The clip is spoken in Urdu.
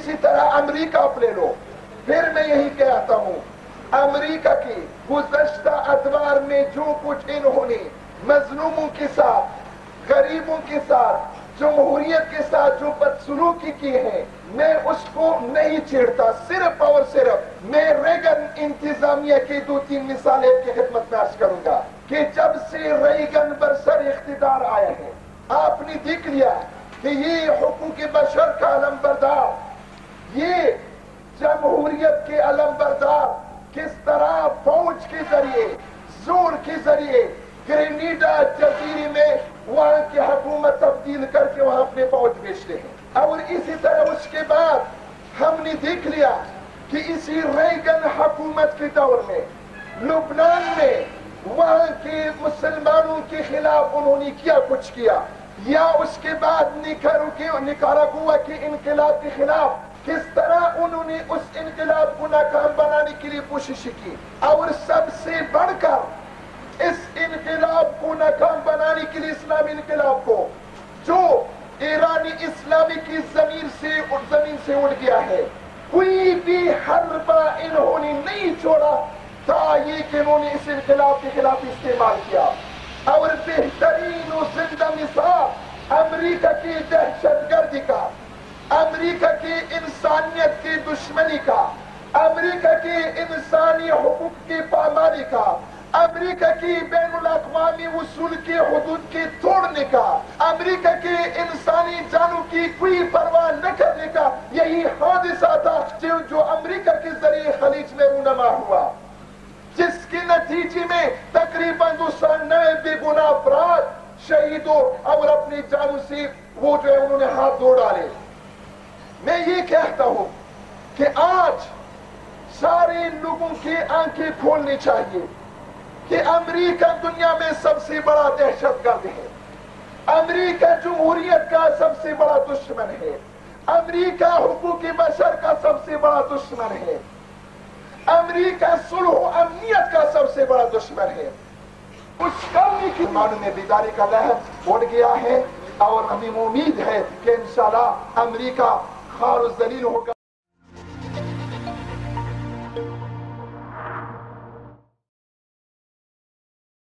اسی طرح امریکہ آپ لے لو. پھر میں یہی کہتا ہوں امریکہ کی گزشتہ ادوار میں جو کچھ انہوں نے مظلوموں کے ساتھ، غریبوں کے ساتھ، جمہوریت کے ساتھ جو بدسلوکی کی ہے، میں اس کو نہیں چھیڑتا. صرف اور صرف میں ریگن انتظامیہ کی 2-3 مثالیں کی خدمت میں عرض کروں گا کہ جب سے ریگن برسر اقتدار آیا ہے آپ نے دیکھ لیا کہ یہ حقوق بشر کا علم بردار، یہ جمہوریت کے علم بردار کس طرح فوج کے ذریعے، زور کے ذریعے گرینیڈا جزیرے میں وہاں کی حکومت تبدیل کر کے وہاں اپنے فوج بھیجتے ہیں. اور اسی طرح اس کے بعد ہم نے دیکھ لیا کہ اسی ریگن حکومت کے دور میں لبنان میں وہاں کے مسلمانوں کے خلاف انہوں نے کیا کچھ کیا، یا اس کے بعد نکاراگوا کے انقلاب کے خلاف کس طرح انہوں نے اس انقلاب کو ناکام بنانے کے لیے کوشش کی. اور سب سے بڑھ کر اس انقلاب کو ناکام بنانے کے لیے اسلامی انقلاب کو جو ایرانی اسلامی کی زمین سے اڑ گیا ہے، کوئی بھی حربہ انہوں نے نہیں چھوڑا تھا یہ کہ انہوں نے اس انقلاب کے خلاف استعمال کیا. اور بہترین و زندہ مثال امریکہ کی دہشت گردی کا، امریکہ کی انسانیت کی دشمنی کا، امریکہ کی انسانی حقوق کی پامالی کا، امریکہ کی بین الاقوامی اصول کی حدود کی توڑنے کا، امریکہ کی انسانی جانوں کی کوئی پرواہ نہ کرنے کا یہی حادثہ تھا جو امریکہ کے ذریعے خلیج میں رونما ہوا، جس کے نتیجے میں تقریباً 290 بے گناہ افراد شہید ہو اور اپنی جانوں سے وہ جو ہے انہوں نے ہاتھ دھو ڈالے. میں یہ کہتا ہوں کہ آج سارے لوگوں کی آنکھیں کھولنی چاہیے کہ امریکہ دنیا میں سب سے بڑا دہشت گرد ہے، امریکہ جمہوریت کا سب سے بڑا دشمن ہے، امریکہ حقوق بشر کا سب سے بڑا دشمن ہے، امریکہ صلح و امنیت کا سب سے بڑا دشمن ہے. کچھ کرنے کی معنی میں بیداری کا لہر اٹھ گیا ہے اور ہمیں امید ہے کہ انشاءاللہ امریکہ خار و ذلیل ہوگا.